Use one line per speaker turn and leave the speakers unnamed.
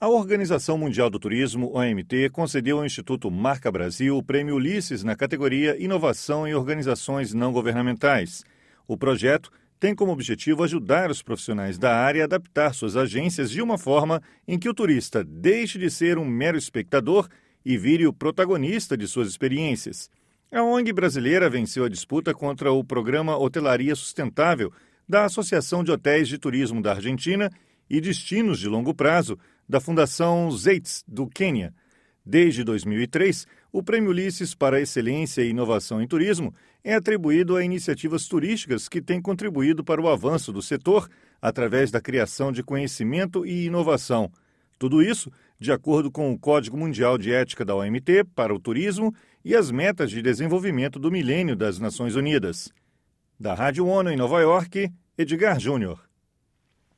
A Organização Mundial do Turismo, OMT, concedeu ao Instituto Marca Brasil o Prêmio Ulisses na categoria Inovação em Organizações Não Governamentais. O projeto tem como objetivo ajudar os profissionais da área a adaptar suas agências de uma forma em que o turista deixe de ser um mero espectador e vire o protagonista de suas experiências. A ONG brasileira venceu a disputa contra o programa Hotelaria Sustentável da Associação de Hotéis de Turismo da Argentina e Destinos de Longo Prazo da Fundação Zeitz, do Quênia. Desde 2003, o Prêmio Ulisses para Excelência e Inovação em Turismo é atribuído a iniciativas turísticas que têm contribuído para o avanço do setor através da criação de conhecimento e inovação. Tudo isso de acordo com o Código Mundial de Ética da OMT para o Turismo e as metas de desenvolvimento do Milênio das Nações Unidas. Da Rádio ONU em Nova York, Edgar Júnior.